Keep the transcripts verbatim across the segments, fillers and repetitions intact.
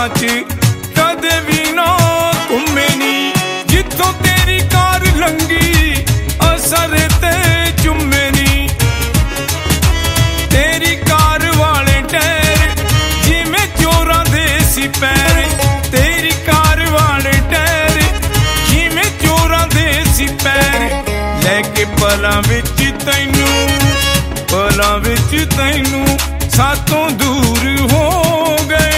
राहां च कदे भी ना घुमे नी। जिथों तेरी कार लंगी असर ते चुमे नी। तेरी कार वाले टैर जिवें चोरां दे सी पैर। तेरी कार वाले टैर जिवें चोरां दे सी पैर। लैके पलां विच तैनू पलां विच तैनू सातों दूर हो गए।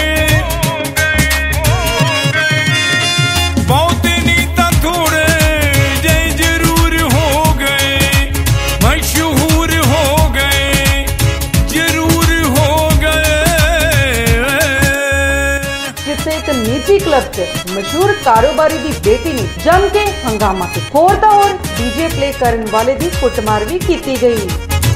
बहुत नहीं तां थोड़े जे जरूर हो गए। मशहूर हो गए जरूर हो गए। जिथे एक निजी क्लब च मशहूर कारोबारी दी बेटी ने जम के हंगामा की होर दा होर डीजे प्ले करन वाले दी कुटमार भी कीती गई।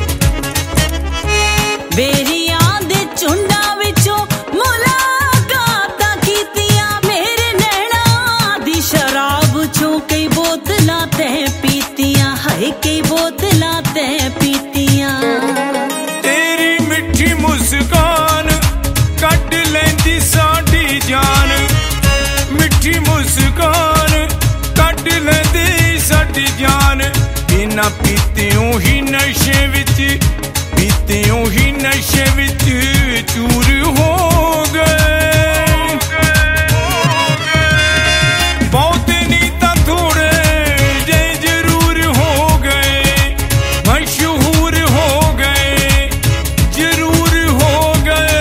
बेरियां दे झुंडां विचों मुलाकातां कीतियां। मेरे नैना दी शराब चों कई बोतलां तैं पीतियां। हाय कई बोतलां तैं पीतियां। तेरी मिठी मुस्कान कट लैंदी साडी जान। मिठी मुस्कान कट लैंदी साडी जान। बिना पीतियों ही नशे विच पीतियों ही नशे विच चूर हो गए। बहुत नहीं तां थोड़े जे जरूर हो गए। मशहूर हो गए जरूर हो गए।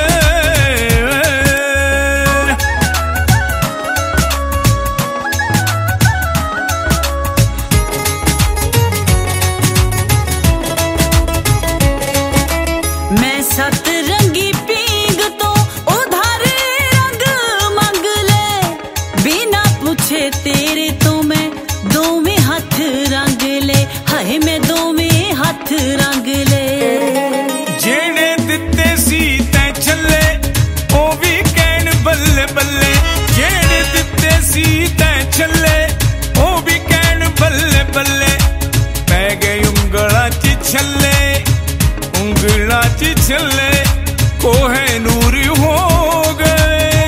मैं सत रंगी पींग तो उधार रंग मंग ले। बिना पूछे तेरे तो मैं दोवें हाथ रंग ले। हाय मैं दोवें हाथ रंग ले। जेड़े दिते सी तैं छल्ले ओ भी कहन बल्ले बल्ले। जेड़े दिते सी तैं छल्ले ओ भी कहन बल्ले बल्ले। पै गए उंगला च छल्ले उंगला च छल्ले कोहे नूर हो गए।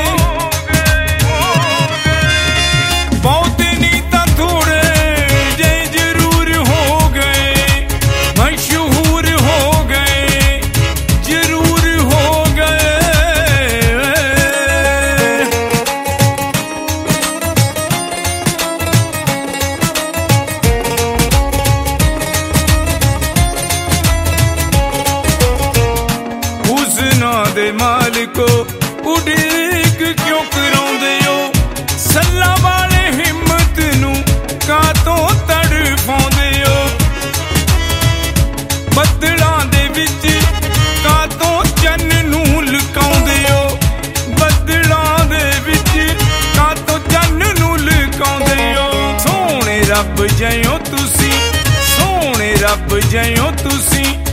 बहुत नहीं तां थोड़े जे जरूर हो गए। मशहूर हो गए जरूर हो गए। हुस्ना दे मालिको उड़ीक क्यों कराउंदे हो। सल्ला वाले हिम्मत नू कातों तड़फाउंदे हो। बदलां दे विच कातों चन्न नू लुकाउंदे हो। बदलां दे विच कातों चन्न नू लुकाउंदे हो। सोहणे रब जयो तुसी सोहणे रब जयो तुसी